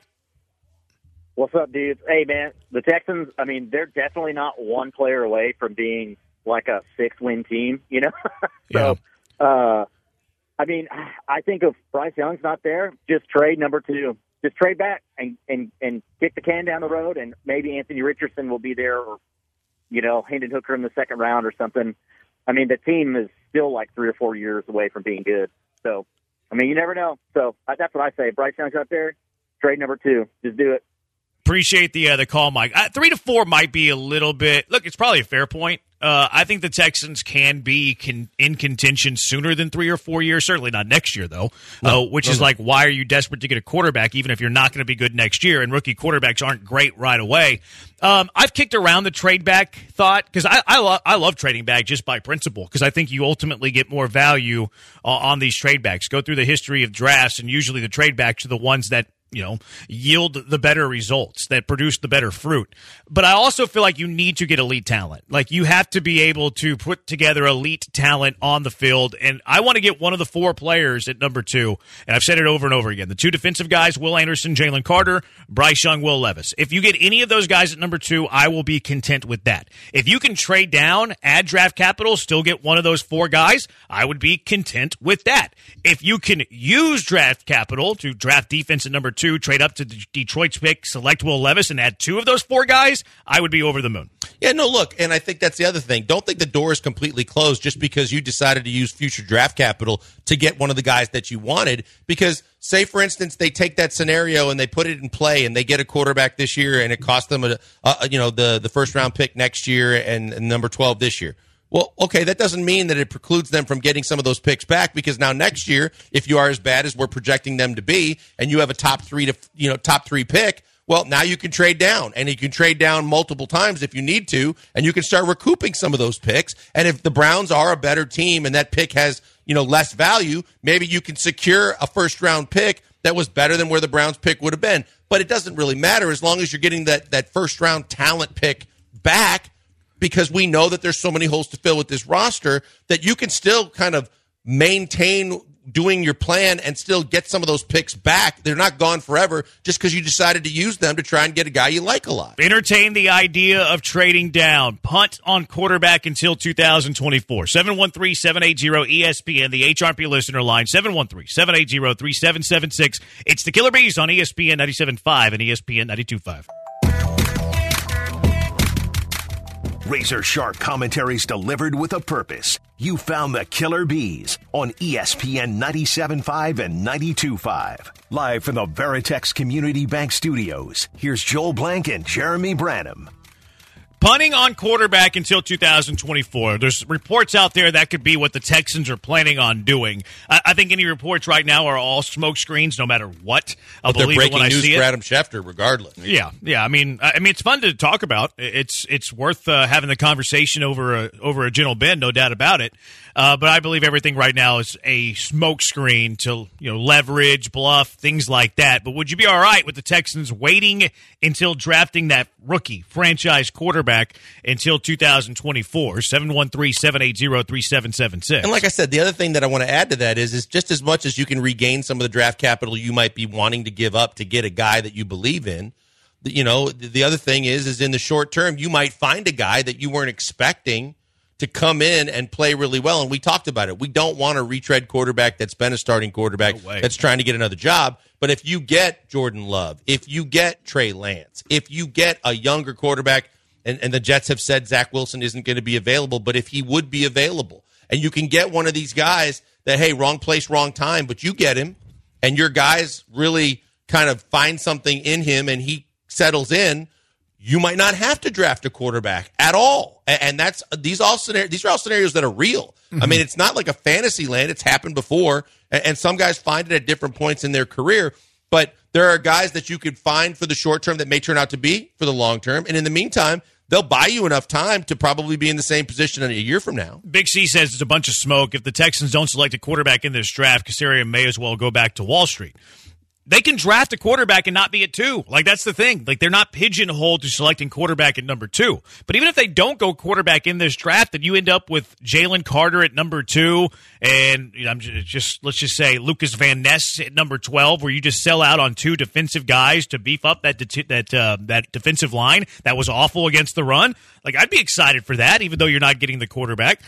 What's up, dudes? Hey, man, the Texans, I mean, they're definitely not one player away from being like a 6-win team, you know? So, I mean, I think if Bryce Young's not there, just trade number 2. Just trade back and kick the can down the road, and maybe Anthony Richardson will be there, or, you know, Hendon Hooker in the second round or something. I mean, the team is still like 3 or 4 years away from being good. So, I mean, you never know. So that's what I say. Bryce Young's out there, trade number 2. Just do it. Appreciate the call, Mike. 3 to 4 might be a little bit. Look, it's probably a fair point. I think the Texans can be in contention sooner than 3 or 4 years. Certainly not next year, though. Which is like, why are you desperate to get a quarterback, even if you're not going to be good next year? And rookie quarterbacks aren't great right away. I've kicked around the trade back thought because I love trading back just by principle, because I think you ultimately get more value on these trade backs. Go through the history of drafts, and usually the trade backs are the ones that, you know, yield the better results, that produce the better fruit. But I also feel like you need to get elite talent. Like, you have to be able to put together elite talent on the field. And I want to get one of the 4 players at number 2. And I've said it over and over again. The 2 defensive guys, Will Anderson, Jalen Carter, Bryce Young, Will Levis. If you get any of those guys at number 2, I will be content with that. If you can trade down, add draft capital, still get one of those 4 guys, I would be content with that. If you can use draft capital to draft defense at number 2, trade up to Detroit's pick, select Will Levis, and add 2 of those 4 guys, I would be over the moon. Yeah, no, look, and I think that's the other thing. Don't think the door is completely closed just because you decided to use future draft capital to get one of the guys that you wanted. Because, say, for instance, they take that scenario and they put it in play and they get a quarterback this year and it costs them the first-round pick next year and number 12 this year. Well, okay, that doesn't mean that it precludes them from getting some of those picks back, because now next year, if you are as bad as we're projecting them to be, and you have a top 3 pick, well, now you can trade down, and you can trade down multiple times if you need to, and you can start recouping some of those picks. And if the Browns are a better team and that pick has, less value, maybe you can secure a first-round pick that was better than where the Browns pick would have been. But it doesn't really matter as long as you're getting that first-round talent pick back, because we know that there's so many holes to fill with this roster that you can still kind of maintain doing your plan and still get some of those picks back. They're not gone forever just because you decided to use them to try and get a guy you like a lot. Entertain the idea of trading down. Punt on quarterback until 2024. 713-780-ESPN, the HRP listener line, 713-780-3776. It's the Killer Bees on ESPN 97.5 and ESPN 92.5. Razor sharp commentaries delivered with a purpose. You found the Killer Bees on ESPN 97.5 and 92.5. Live from the Veritex Community Bank Studios, here's Joel Blank and Jeremy Branham. Punting on quarterback until 2024. There's reports out there that could be what the Texans are planning on doing. I think any reports right now are all smoke screens, no matter what. I'll but they're believe breaking it when news I see for it. Adam Schefter, regardless. Yeah. I mean, it's fun to talk about. It's worth having the conversation over a gentle bend, no doubt about it. But I believe everything right now is a smoke screen to leverage, bluff, things like that. But would you be all right with the Texans waiting until drafting that rookie franchise quarterback until 2024? 713-780-3776. And like I said, the other thing that I want to add to that is just as much as you can regain some of the draft capital you might be wanting to give up to get a guy that you believe in, the other thing is in the short term, you might find a guy that you weren't expecting to come in and play really well. And we talked about it. We don't want a retread quarterback that's been a starting quarterback that's trying to get another job. But if you get Jordan Love, if you get Trey Lance, if you get a younger quarterback, and the Jets have said Zach Wilson isn't going to be available, but if he would be available, and you can get one of these guys that, hey, wrong place, wrong time, but you get him, and your guys really kind of find something in him and he settles in, you might not have to draft a quarterback at all. And these are all scenarios that are real. I mean, it's not like a fantasy land. It's happened before, and some guys find it at different points in their career. But there are guys that you could find for the short term that may turn out to be for the long term. And in the meantime, they'll buy you enough time to probably be in the same position in a year from now. Big C says it's a bunch of smoke. If the Texans don't select a quarterback in this draft, Caserio may as well go back to Wall Street. They can draft a quarterback and not be at 2. Like, that's the thing. Like, they're not pigeonholed to selecting quarterback at number 2. But even if they don't go quarterback in this draft, then you end up with Jalen Carter at number 2 and let's just say Lucas Van Ness at number 12, where you just sell out on 2 defensive guys to beef up that defensive line that was awful against the run. Like, I'd be excited for that, even though you're not getting the quarterback.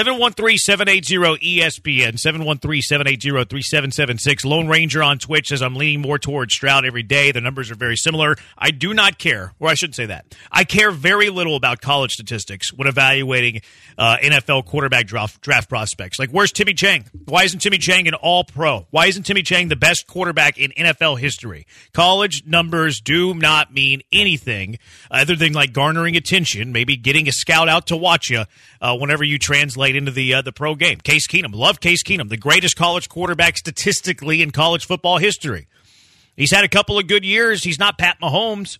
713-780-ESPN, 713-780-3776. Lone Ranger on Twitch says, I'm leaning more towards Stroud every day. The numbers are very similar. I do not care, or I shouldn't say that. I care very little about college statistics when evaluating NFL quarterback draft prospects. Like, where's Timmy Chang? Why isn't Timmy Chang an all-pro? Why isn't Timmy Chang the best quarterback in NFL history? College numbers do not mean anything other than, like, garnering attention, maybe getting a scout out to watch you whenever you translate into the pro game. Case Keenum. Love Case Keenum. The greatest college quarterback statistically in college football history. He's had a couple of good years. He's not Pat Mahomes.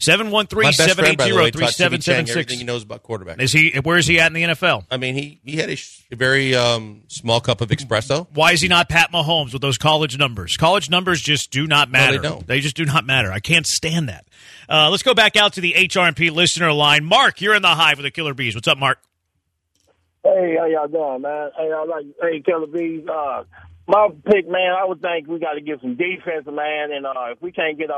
713-780-3776. Everything he knows about quarterback. Where is he at in the NFL? I mean, he had a very small cup of espresso. Why is he not Pat Mahomes with those college numbers? College numbers just do not matter. No, they don't. They just do not matter. I can't stand that. Let's go back out to the HRMP listener line. Mark, you're in the Hive with the Killer Bees. What's up, Mark? Hey, how y'all doing, man? Hey, Killer Bees. My pick, man, I would think we got to get some defense, man. And if we can't get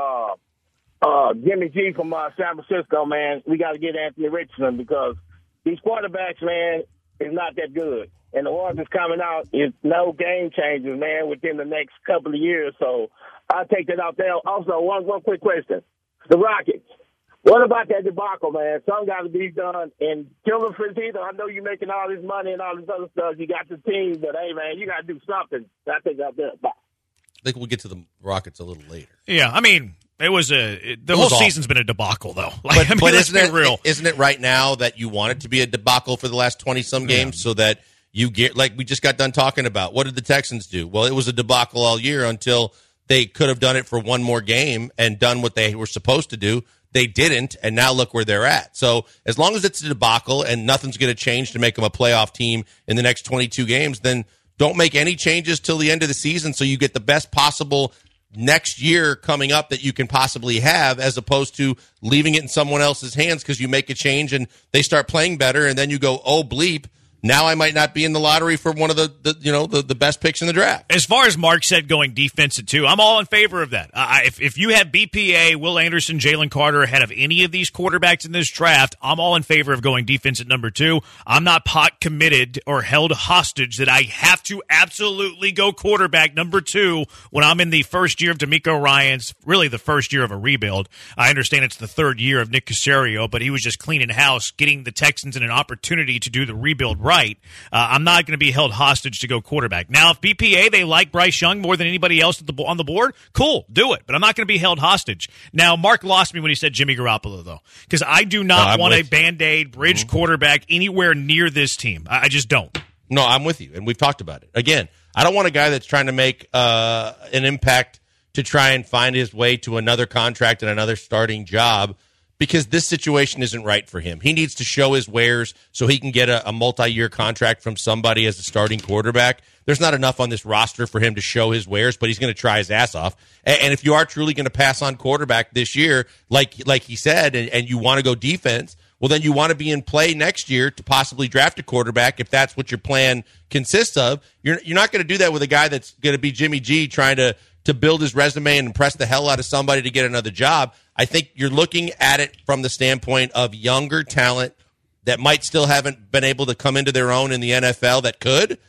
Jimmy G from San Francisco, man, we got to get Anthony Richardson, because these quarterbacks, man, is not that good. And the ones that's coming out is no game changers, man, within the next couple of years. So I'll take that out there. Also, one quick question. The Rockets. What about that debacle, man? Something got to be done. And Killer Fertitta, I know you're making all this money and all this other stuff. You got the team, but, hey, man, you got to do something. I think out there. Bye. I think we'll get to the Rockets a little later. Yeah, I mean, the whole season's been a debacle, though. Like, but isn't it real? Isn't it right now that you want it to be a debacle for the last 20-some games so that you get, like we just got done talking about, what did the Texans do? Well, it was a debacle all year until they could have done it for one more game and done what they were supposed to do. They didn't, and now look where they're at. So as long as it's a debacle and nothing's going to change to make them a playoff team in the next 22 games, then don't make any changes till the end of the season so you get the best possible next year coming up that you can possibly have, as opposed to leaving it in someone else's hands because you make a change and they start playing better, and then you go, oh, bleep. Now I might not be in the lottery for one of the best picks in the draft. As far as Mark said, going defense at 2, I'm all in favor of that. If you have BPA, Will Anderson, Jalen Carter ahead of any of these quarterbacks in this draft, I'm all in favor of going defense at number 2. I'm not pot committed or held hostage that I have to absolutely go quarterback number 2 when I'm in the first year of DeMeco Ryans, really the first year of a rebuild. I understand it's the third year of Nick Caserio, but he was just cleaning house, getting the Texans in an opportunity to do the rebuild right. I'm not going to be held hostage to go quarterback. Now, if BPA, they like Bryce Young more than anybody else on the board, cool, do it. But I'm not going to be held hostage. Now, Mark lost me when he said Jimmy Garoppolo, though, because I do not want a Band-Aid bridge quarterback anywhere near this team. I just don't. No, I'm with you, and we've talked about it. Again, I don't want a guy that's trying to make an impact to try and find his way to another contract and another starting job, because this situation isn't right for him. He needs to show his wares so he can get a multi-year contract from somebody as a starting quarterback. There's not enough on this roster for him to show his wares, but he's going to try his ass off. And if you are truly going to pass on quarterback this year, like he said, and you want to go defense, well, then you want to be in play next year to possibly draft a quarterback if that's what your plan consists of. You're not going to do that with a guy that's going to be Jimmy G trying to build his resume and impress the hell out of somebody to get another job. I think you're looking at it from the standpoint of younger talent that might still haven't been able to come into their own in the NFL that could,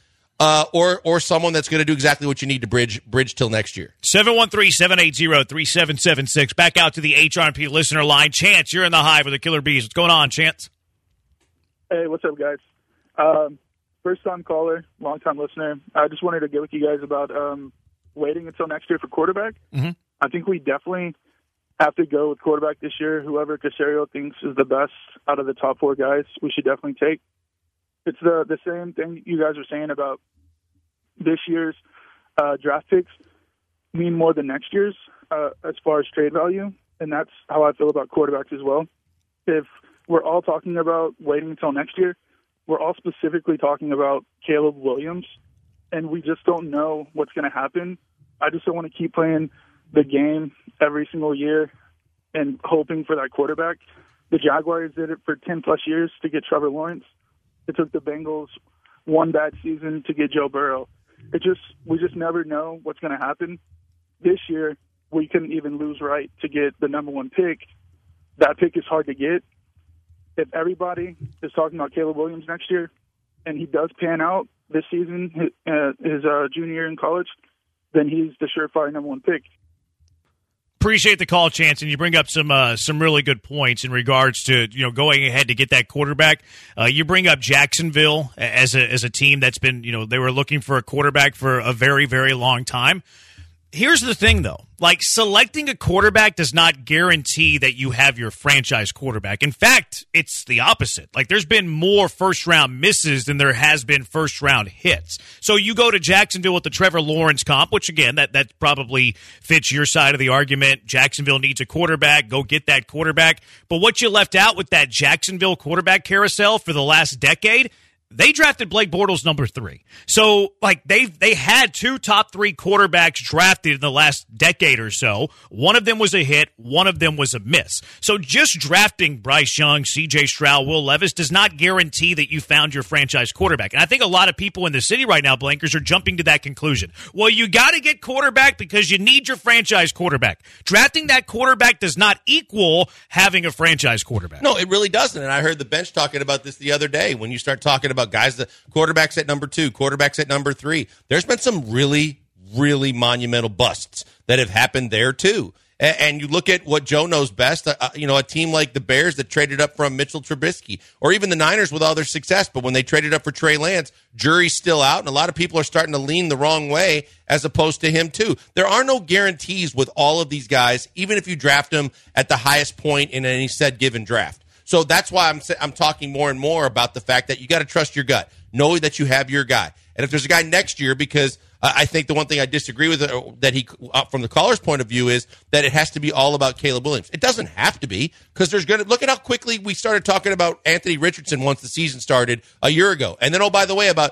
or someone that's going to do exactly what you need to bridge till next year. 713-780-3776. Back out to the HRP listener line. Chance, you're in the Hive with the Killer Bees. What's going on, Chance? Hey, what's up, guys? First-time caller, long-time listener. I just wanted to get with you guys about waiting until next year for quarterback. Mm-hmm. I think we definitely have to go with quarterback this year. Whoever Caserio thinks is the best out of the top 4 guys, we should definitely take. It's the same thing you guys are saying about this year's draft picks mean more than next year's as far as trade value, and that's how I feel about quarterbacks as well. If we're all talking about waiting until next year, we're all specifically talking about Caleb Williams, and we just don't know what's going to happen. I just don't want to keep playing the game every single year and hoping for that quarterback. The Jaguars did it for 10-plus years to get Trevor Lawrence. It took the Bengals one bad season to get Joe Burrow. We just never know what's going to happen. This year, we couldn't even lose right to get the number 1 pick. That pick is hard to get. If everybody is talking about Caleb Williams next year, and he does pan out this season, his junior year in college, then he's the surefire number 1 pick. Appreciate the call, Chance, and you bring up some really good points in regards to going ahead to get that quarterback. You bring up Jacksonville as a team that's been they were looking for a quarterback for a very, very long time. Here's the thing, though. Like, selecting a quarterback does not guarantee that you have your franchise quarterback. In fact, it's the opposite. Like, there's been more first-round misses than there has been first-round hits. So you go to Jacksonville with the Trevor Lawrence comp, which, again, that probably fits your side of the argument. Jacksonville needs a quarterback. Go get that quarterback. But what you left out with that Jacksonville quarterback carousel for the last decade, they drafted Blake Bortles number 3. So, like, they had 2 top 3 quarterbacks drafted in the last decade or so. One of them was a hit. One of them was a miss. So just drafting Bryce Young, C.J. Stroud, Will Levis does not guarantee that you found your franchise quarterback. And I think a lot of people in the city right now, Blankers, are jumping to that conclusion. Well, you got to get quarterback because you need your franchise quarterback. Drafting that quarterback does not equal having a franchise quarterback. No, it really doesn't. And I heard the bench talking about this the other day when you start talking about guys, the quarterbacks at number 2, quarterbacks at number 3. There's been some really, really monumental busts that have happened there too. And you look at what Joe knows best, a team like the Bears that traded up from Mitchell Trubisky, or even the Niners with all their success, but when they traded up for Trey Lance, jury's still out, and a lot of people are starting to lean the wrong way as opposed to him too. There are no guarantees with all of these guys, even if you draft them at the highest point in any said given draft. So that's why I'm talking more and more about the fact that you got to trust your gut, know that you have your guy. And if there's a guy next year, because I think the one thing I disagree with that he, from the caller's point of view, is that it has to be all about Caleb Williams. It doesn't have to be, because there's going to look at how quickly we started talking about Anthony Richardson once the season started a year ago. And then, oh, by the way, about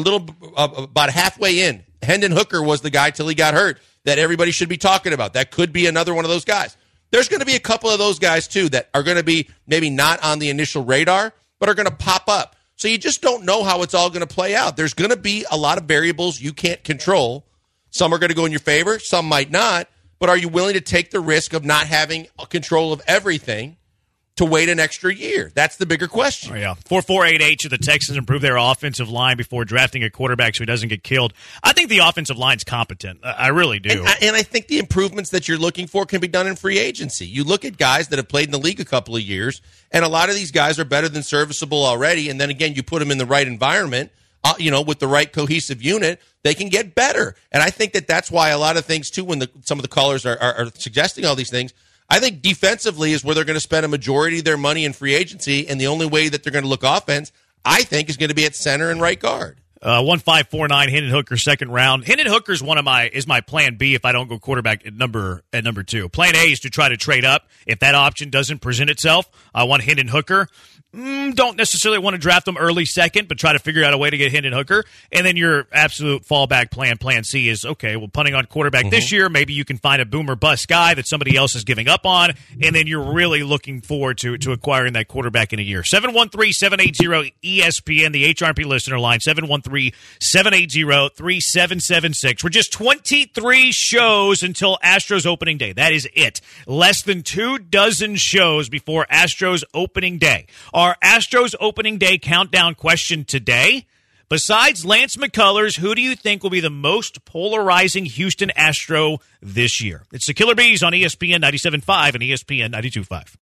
halfway in, Hendon Hooker was the guy till he got hurt that everybody should be talking about. That could be another one of those guys. There's going to be a couple of those guys, too, that are going to be maybe not on the initial radar, but are going to pop up. So you just don't know how it's all going to play out. There's going to be a lot of variables you can't control. Some are going to go in your favor, some might not. But are you willing to take the risk of not having control of everything to wait an extra year? That's the bigger question. Oh, yeah. 4488 should the Texans improve their offensive line before drafting a quarterback so he doesn't get killed? I think the offensive line's competent. I really do. And I think the improvements that you're looking for can be done in free agency. You look at guys that have played in the league a couple of years, and a lot of these guys are better than serviceable already, and then again, you put them in the right environment, with the right cohesive unit, they can get better. And I think that that's why a lot of things, too, when some of the callers are suggesting all these things, I think defensively is where they're going to spend a majority of their money in free agency, and the only way that they're going to look offense, I think, is going to be at center and right guard. 1549 Hendon Hooker, second round. Hendon Hooker is my plan B if I don't go quarterback at number 2. Plan A is to try to trade up. If that option doesn't present itself, I want Hendon Hooker. Don't necessarily want to draft them early second, but try to figure out a way to get Hendon Hooker. And then your absolute fallback plan C is, okay, well, punting on quarterback this year, maybe you can find a boomer bust guy that somebody else is giving up on, and then you're really looking forward to acquiring that quarterback in a year. 713-780-ESPN, the HRP listener line, 713-780-3776. We're just 23 shows until Astros opening day. That is it. Less than 24 shows before Astros opening day. Our Astros opening day countdown question today: besides Lance McCullers, who do you think will be the most polarizing Houston Astro this year? It's the Killer Bees on ESPN 97.5 and ESPN 92.5.